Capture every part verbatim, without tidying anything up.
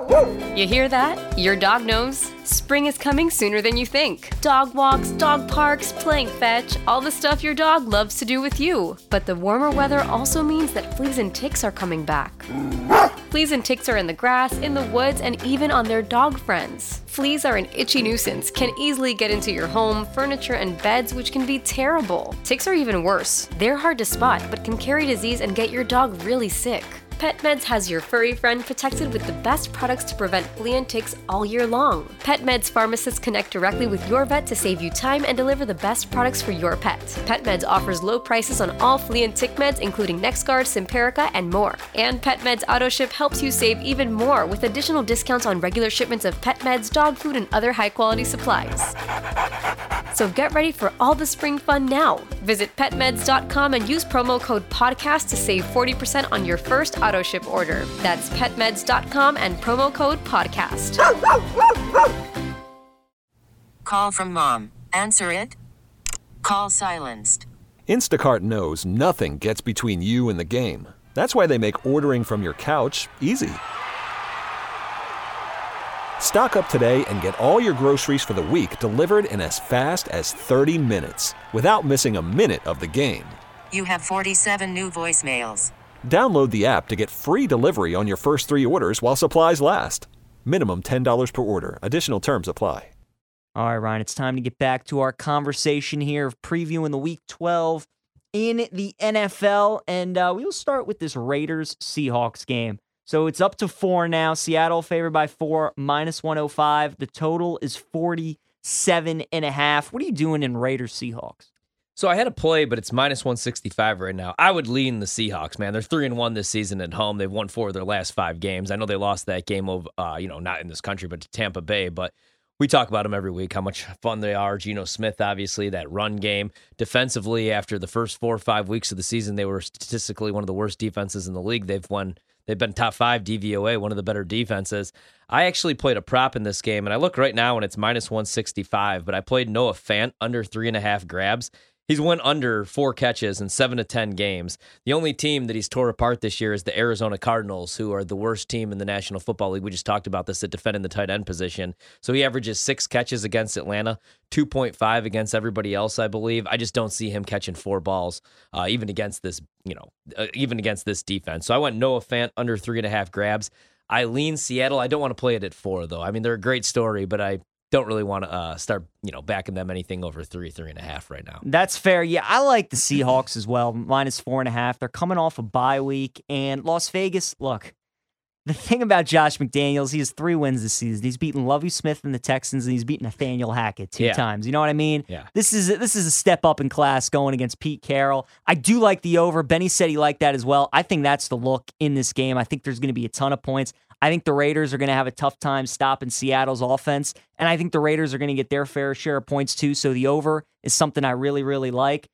You hear that? Your dog knows. Spring is coming sooner than you think. Dog walks, dog parks, playing fetch, all the stuff your dog loves to do with you. But the warmer weather also means that fleas and ticks are coming back. Fleas and ticks are in the grass, in the woods, and even on their dog friends. Fleas are an itchy nuisance, can easily get into your home, furniture, and beds, which can be terrible. Ticks are even worse. They're hard to spot, but can carry disease and get your dog really sick. PetMeds has your furry friend protected with the best products to prevent flea and ticks all year long. PetMeds pharmacists connect directly with your vet to save you time and deliver the best products for your pet. PetMeds offers low prices on all flea and tick meds, including NexGard, Simparica, and more. And PetMeds AutoShip helps you save even more with additional discounts on regular shipments of pet meds, dog food, and other high-quality supplies. So get ready for all the spring fun now. Visit pet meds dot com and use promo code PODCAST to save forty percent on your first auto ship order. That's pet meds dot com and promo code PODCAST. Call from mom. Answer it. Call silenced. Instacart knows nothing gets between you and the game. That's why they make ordering from your couch easy. Stock up today and get all your groceries for the week delivered in as fast as thirty minutes without missing a minute of the game. You have forty-seven new voicemails. Download the app to get free delivery on your first three orders while supplies last. Minimum ten dollars per order. Additional terms apply. All right, Ryan, it's time to get back to our conversation here of previewing the Week twelve in the N F L. And uh, we'll start with this Raiders-Seahawks game. So it's up to four now. Seattle favored by four, minus one oh five. The total is forty-seven and a half. What are you doing in Raiders-Seahawks? So I had a play, but it's minus one sixty-five right now. I would lean the Seahawks, man. They're three and one this season at home. They've won four of their last five games. I know they lost that game of, uh, you know, not in this country, but to Tampa Bay. But we talk about them every week, how much fun they are. Geno Smith, obviously, that run game. Defensively, after the first four or five weeks of the season, they were statistically one of the worst defenses in the league. They've won. They've been top five D V O A, one of the better defenses. I actually played a prop in this game, and I look right now and it's minus one sixty-five, but I played Noah Fant under three and a half grabs. He's went under four catches in seven to ten games. The only team that he's tore apart this year is the Arizona Cardinals, who are the worst team in the National Football League. We just talked about this at defending the tight end position. So he averages six catches against Atlanta, two point five against everybody else, I believe. I just don't see him catching four balls, uh, even against this, you know, uh, even against this defense. So I went Noah Fant under three and a half grabs. I lean Seattle. I don't want to play it at four, though. I mean, they're a great story, but I don't really want to uh, start, you know, backing them anything over three, three and a half right now. That's fair. Yeah, I like the Seahawks as well, minus four and a half. They're coming off a bye week, and Las Vegas, look, the thing about Josh McDaniels, he has three wins this season. He's beaten Lovie Smith and the Texans, and he's beaten Nathaniel Hackett two Yeah. times. You know what I mean? Yeah. This is this is a step up in class going against Pete Carroll. I do like the over. Benny said he liked that as well. I think that's the look in this game. I think there's going to be a ton of points. I think the Raiders are going to have a tough time stopping Seattle's offense, and I think the Raiders are going to get their fair share of points too, so the over is something I really, really like.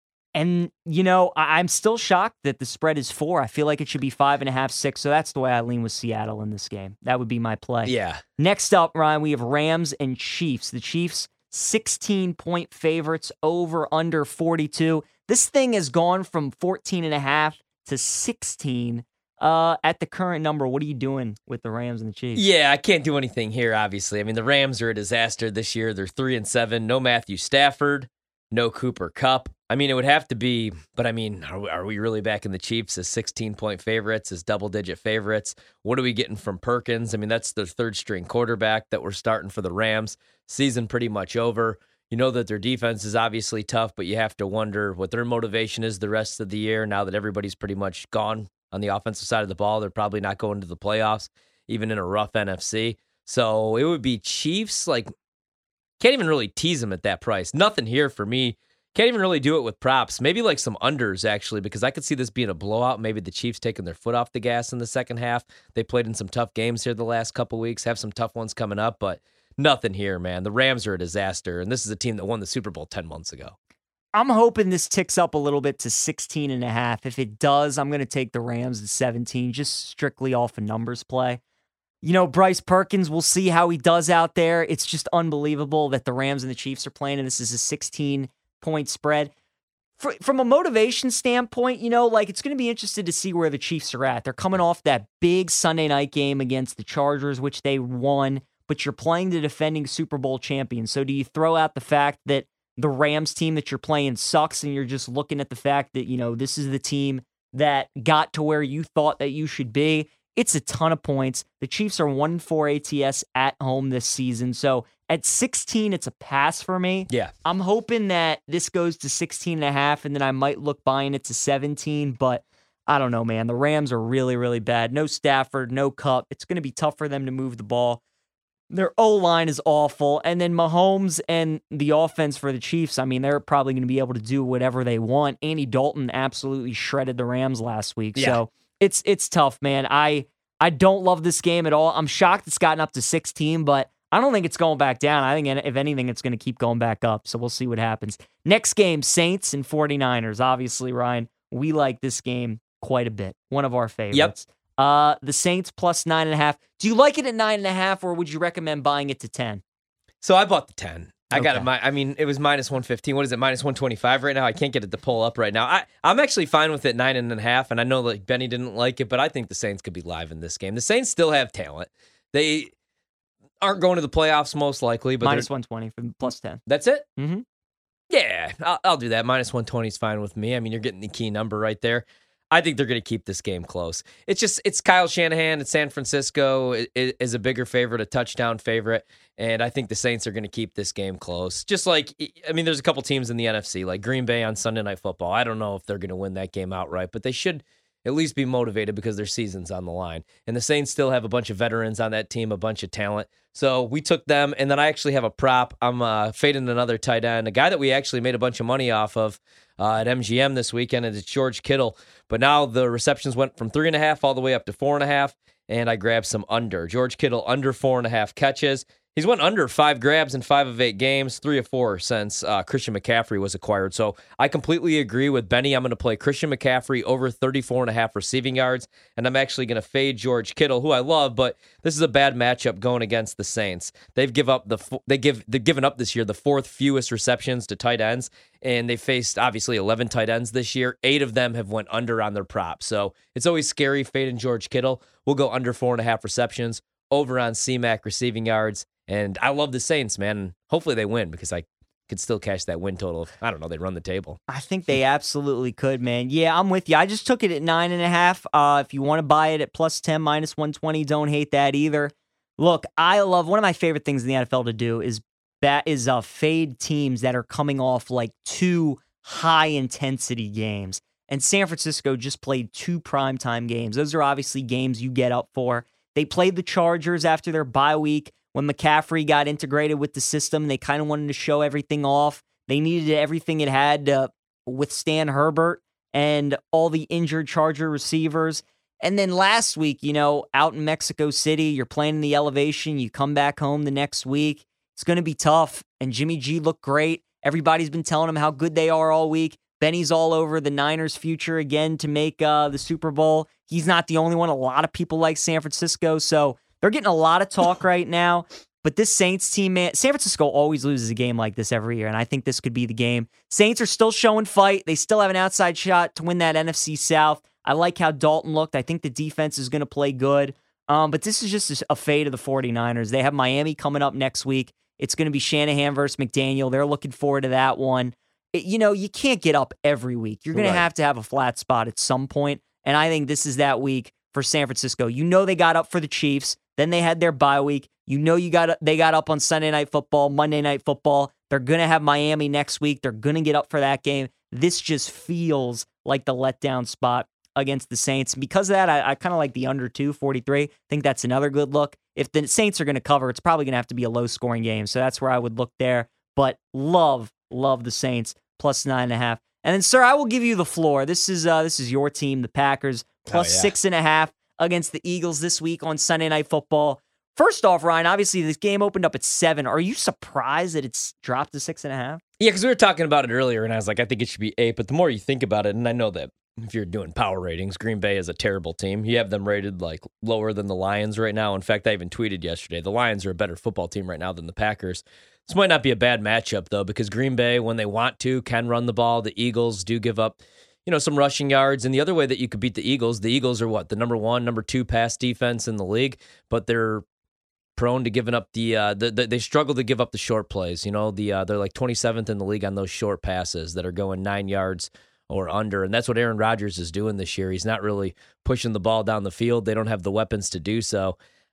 And, you know, I- I'm still shocked that the spread is four. I feel like it should be five and a half, six, so that's the way I lean with Seattle in this game. That would be my play. Yeah. Next up, Ryan, we have Rams and Chiefs. The Chiefs, sixteen-point favorites, over under forty-two. This thing has gone from fourteen and a half to sixteen. Uh, at the current number, what are you doing with the Rams and the Chiefs? Yeah, I can't do anything here, obviously. I mean, the Rams are a disaster this year. They're three and seven. No Matthew Stafford, no Cooper Kupp. I mean, it would have to be, but I mean, are we, are we really backing the Chiefs as sixteen-point favorites, as double-digit favorites? What are we getting from Perkins? I mean, that's the third-string quarterback that we're starting for the Rams. Season pretty much over. You know that their defense is obviously tough, but you have to wonder what their motivation is the rest of the year now that everybody's pretty much gone on the offensive side of the ball. They're probably not going to the playoffs, even in a rough N F C. So it would be Chiefs. Like, can't even really tease them at that price. Nothing here for me. Can't even really do it with props. Maybe like some unders, actually, because I could see this being a blowout. Maybe the Chiefs taking their foot off the gas in the second half. They played in some tough games here the last couple weeks, have some tough ones coming up, but nothing here, man. The Rams are a disaster, and this is a team that won the Super Bowl ten months ago. I'm hoping this ticks up a little bit to sixteen and a half. If it does, I'm going to take the Rams at seventeen, just strictly off a numbers play. You know, Bryce Perkins, we'll see how he does out there. It's just unbelievable that the Rams and the Chiefs are playing, and this is a sixteen-point spread. fr- from a motivation standpoint, you know, like it's going to be interested to see where the Chiefs are at. They're coming off that big Sunday night game against the Chargers, which they won, but you're playing the defending Super Bowl champion. So do you throw out the fact that the Rams team that you're playing sucks and you're just looking at the fact that, you know, this is the team that got to where you thought that you should be? It's a ton of points. The Chiefs are one and four A T S at home this season. So at sixteen, it's a pass for me. Yeah. I'm hoping that this goes to sixteen and a half, and then I might look buying it to seventeen, but I don't know, man. The Rams are really, really bad. No Stafford, no Kupp. It's going to be tough for them to move the ball. Their O-line is awful. And then Mahomes and the offense for the Chiefs, I mean, they're probably going to be able to do whatever they want. Andy Dalton absolutely shredded the Rams last week. Yeah. So it's it's tough, man. I I don't love this game at all. I'm shocked it's gotten up to sixteen, but I don't think it's going back down. I think, if anything, it's going to keep going back up. So we'll see what happens. Next game, Saints and forty-niners. Obviously, Ryan, we like this game quite a bit. One of our favorites. Yep. Uh, the Saints plus nine and a half. Do you like it at nine and a half, or would you recommend buying it to ten? So I bought the ten. I got Okay. it. I mean, it was minus one fifteen. What is it? Minus one twenty-five right now. I can't get it to pull up right now. I, I'm actually fine with it nine and a half. And I know like Benny didn't like it, but I think the Saints could be live in this game. The Saints still have talent. They aren't going to the playoffs most likely, but Minus they're- one twenty for plus ten. that's it. Mm-hmm. Yeah, I'll, I'll do that. Minus one twenty is fine with me. I mean, you're getting the key number right there. I think they're going to keep this game close. It's just, it's Kyle Shanahan. It's San Francisco is, is a bigger favorite, a touchdown favorite. And I think the Saints are going to keep this game close. Just like, I mean, there's a couple teams in the N F C, like Green Bay on Sunday Night Football. I don't know if they're going to win that game outright, but they should at least be motivated because their season's on the line. And the Saints still have a bunch of veterans on that team, a bunch of talent. So we took them, and then I actually have a prop. I'm uh, fading another tight end, a guy that we actually made a bunch of money off of uh, at M G M this weekend, and it's George Kittle. But now the receptions went from three and a half all the way up to four and a half, and I grabbed some under. George Kittle under four and a half catches. He's went under five grabs in five of eight games, three of four since uh, Christian McCaffrey was acquired. So I completely agree with Benny. I'm going to play Christian McCaffrey over thirty-four and a half receiving yards, and I'm actually going to fade George Kittle, who I love, but this is a bad matchup going against the Saints. They've give up the they give they've given up this year the fourth fewest receptions to tight ends, and they faced obviously eleven tight ends this year. Eight of them have went under on their prop. So it's always scary fading George Kittle. We'll go under four and a half receptions, over on C-Mac receiving yards. And I love the Saints, man. Hopefully they win because I could still cash that win total. If, I don't know, they'd run the table. I think they absolutely could, man. Yeah, I'm with you. I just took it at nine and a half. Uh, if you want to buy it at plus ten, minus one twenty, don't hate that either. Look, I love, one of my favorite things in the N F L to do is that is uh, fade teams that are coming off like two high intensity games. And San Francisco just played two primetime games. Those are obviously games you get up for. They played the Chargers after their bye week. When McCaffrey got integrated with the system, they kind of wanted to show everything off. They needed everything it had to withstand Herbert and all the injured Charger receivers. And then last week, you know, out in Mexico City, you're playing in the elevation. You come back home the next week. It's going to be tough. And Jimmy G looked great. Everybody's been telling him how good they are all week. Benny's all over the Niners' future again to make uh, the Super Bowl. He's not the only one. A lot of people like San Francisco. So they're getting a lot of talk right now, but this Saints team, man, San Francisco always loses a game like this every year, and I think this could be the game. Saints are still showing fight. They still have an outside shot to win that N F C South. I like how Dalton looked. I think the defense is going to play good, um, but this is just a fade of the forty-niners. They have Miami coming up next week. It's going to be Shanahan versus McDaniel. They're looking forward to that one. It, you know, you can't get up every week. You're going Right. to have to have a flat spot at some point, and I think this is that week for San Francisco. You know they got up for the Chiefs. Then they had their bye week. You know you got they got up on Sunday Night Football, Monday Night Football. They're going to have Miami next week. They're going to get up for that game. This just feels like the letdown spot against the Saints. Because of that, I, I kind of like the under two, forty-three. I think that's another good look. If the Saints are going to cover, it's probably going to have to be a low-scoring game. So that's where I would look there. But love, love the Saints, plus nine and a half. And then, sir, I will give you the floor. This is uh, this is your team, the Packers, plus Oh, yeah. six and a half against the Eagles this week on Sunday Night Football. First off, Ryan, obviously this game opened up at seven. Are you surprised that it's dropped to six and a half? Yeah, because we were talking about it earlier, and I was like, I think it should be eight. But the more you think about it, and I know that if you're doing power ratings, Green Bay is a terrible team. You have them rated like lower than the Lions right now. In fact, I even tweeted yesterday, the Lions are a better football team right now than the Packers. This might not be a bad matchup, though, because Green Bay, when they want to, can run the ball. The Eagles do give up, you know, some rushing yards. And the other way that you could beat the Eagles, the Eagles are what? The number one, number two pass defense in the league, but they're prone to giving up the, uh, the, the they struggle to give up the short plays. You know, the uh, they're like twenty-seventh in the league on those short passes that are going nine yards or under. And that's what Aaron Rodgers is doing this year. He's not really pushing the ball down the field. They don't have the weapons to do so.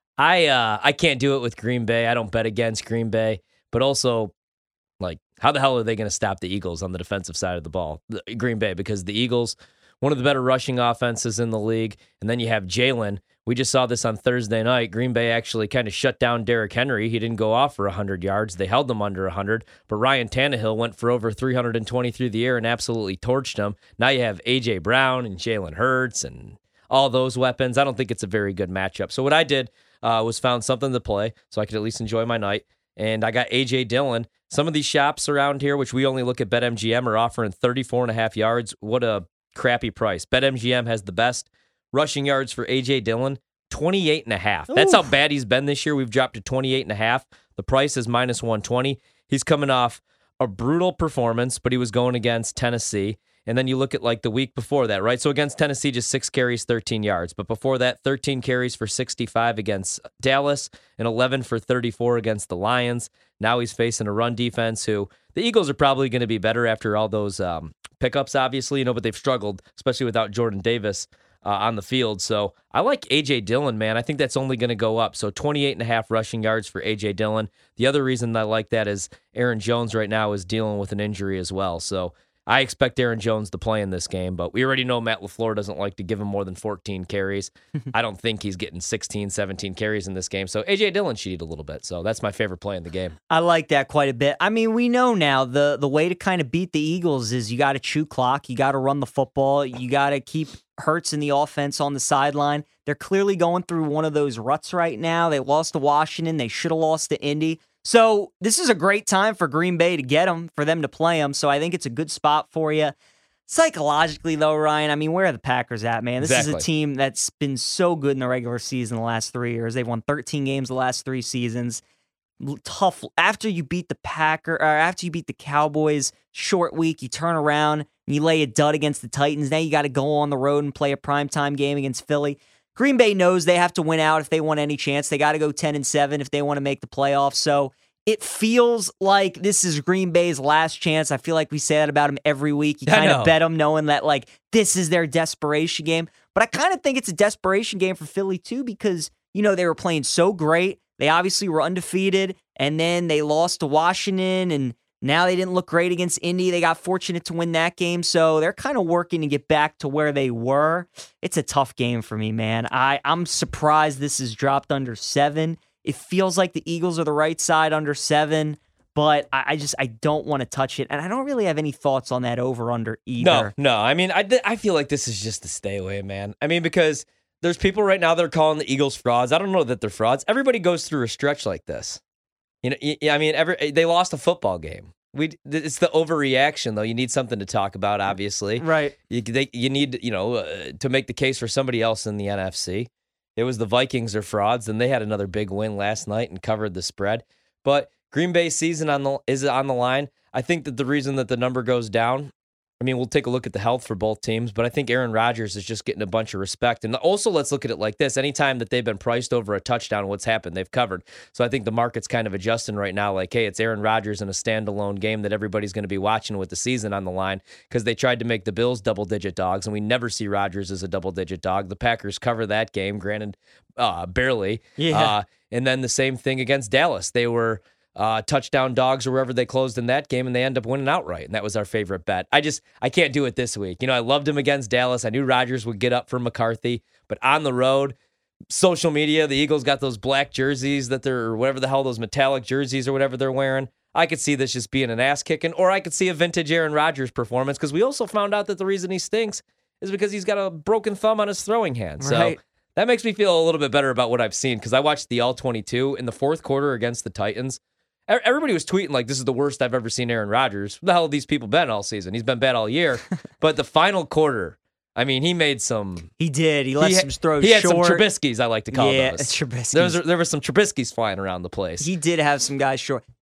I uh, I can't do it with Green Bay. I don't bet against Green Bay. But also, like, how the hell are they going to stop the Eagles on the defensive side of the ball? The, Green Bay, because the Eagles, one of the better rushing offenses in the league. And then you have Jalen. We just saw this on Thursday night. Green Bay actually kind of shut down Derrick Henry. He didn't go off for one hundred yards. They held him under one hundred. But Ryan Tannehill went for over three hundred twenty through the air and absolutely torched him. Now you have A J. Brown and Jalen Hurts and all those weapons. I don't think it's a very good matchup. So what I did uh, was found something to play so I could at least enjoy my night. And I got A J. Dillon. Some of these shops around here, which we only look at BetMGM, are offering thirty-four and a half yards. What a crappy price. BetMGM has the best rushing yards for A J. Dillon, twenty-eight and a half. That's how bad he's been this year. We've dropped to twenty-eight and a half. The price is minus one twenty. He's coming off a brutal performance, but he was going against Tennessee. And then you look at like the week before that, right? So against Tennessee, just six carries, thirteen yards. But before that, thirteen carries for sixty-five against Dallas and eleven for thirty-four against the Lions. Now he's facing a run defense who the Eagles are probably going to be better after all those um, pickups, obviously, you know, but they've struggled, especially without Jordan Davis uh, on the field. So I like A J. Dillon, man. I think that's only going to go up. So twenty-eight and a half rushing yards for A J. Dillon. The other reason I like that is Aaron Jones right now is dealing with an injury as well. So I expect Aaron Jones to play in this game, but we already know Matt LaFleur doesn't like to give him more than fourteen carries. I don't think he's getting sixteen, seventeen carries in this game. So A J. Dillon should eat a little bit. So that's my favorite play in the game. I like that quite a bit. I mean, we know now the, the way to kind of beat the Eagles is you got to chew clock. You got to run the football. You got to keep Hurts in the offense on the sideline. They're clearly going through one of those ruts right now. They lost to Washington. They should have lost to Indy. So this is a great time for Green Bay to get them, for them to play them. So I think it's a good spot for you. Psychologically, though, Ryan, I mean, where are the Packers at, man? This Exactly. is a team that's been so good in the regular season the last three years. They've won thirteen games the last three seasons. Tough. After you beat the Packer, or after you beat the Cowboys, short week, you turn around and you lay a dud against the Titans. Now you got to go on the road and play a primetime game against Philly. Green Bay knows they have to win out if they want any chance. They got to go ten and seven if they want to make the playoffs. So it feels like this is Green Bay's last chance. I feel like we say that about them every week. You I kind know. of bet them knowing that like this is their desperation game. But I kind of think it's a desperation game for Philly too because, you know, they were playing so great. They obviously were undefeated, and then they lost to Washington, and now they didn't look great against Indy. They got fortunate to win that game, so they're kind of working to get back to where they were. It's a tough game for me, man. I, I'm surprised this is dropped under seven. It feels like the Eagles are the right side under seven, but I, I just I don't want to touch it, and I don't really have any thoughts on that over-under either. No, no. I mean, I, I feel like this is just a stay away, man. I mean, because there's people right now that are calling the Eagles frauds. I don't know that they're frauds. Everybody goes through a stretch like this. You know, y- I mean, every they lost a football game. We it's the overreaction, though. You need something to talk about, obviously. Right. You they, you need you know uh, to make the case for somebody else in the N F C. It was the Vikings are frauds, and they had another big win last night and covered the spread. But Green Bay's season on the is on the line. I think that the reason that the number goes down, I mean, we'll take a look at the health for both teams, but I think Aaron Rodgers is just getting a bunch of respect. And also, let's look at it like this. Anytime that they've been priced over a touchdown, what's happened? They've covered. So I think the market's kind of adjusting right now, like, hey, it's Aaron Rodgers in a standalone game that everybody's going to be watching with the season on the line because they tried to make the Bills double-digit dogs, and we never see Rodgers as a double-digit dog. The Packers cover that game, granted, uh, barely. Yeah. Uh, and then the same thing against Dallas. They were Uh, touchdown dogs or wherever they closed in that game, and they end up winning outright, and that was our favorite bet. I just, I can't do it this week. You know, I loved him against Dallas. I knew Rodgers would get up for McCarthy, but on the road, social media, the Eagles got those black jerseys that they're, or whatever the hell, those metallic jerseys or whatever they're wearing. I could see this just being an ass kicking, or I could see a vintage Aaron Rodgers performance, because we also found out that the reason he stinks is because he's got a broken thumb on his throwing hand. So Right. that makes me feel a little bit better about what I've seen, because I watched the all twenty-two in the fourth quarter against the Titans. Everybody was tweeting like, this is the worst I've ever seen Aaron Rodgers. Where the hell have these people been all season? He's been bad all year. But the final quarter, I mean, he made some... He did. He let he some had, throws He had short. some Trubisky's, I like to call yeah, those. Trubisky's. There was, there were some Trubisky's flying around the place. He did have some guys short.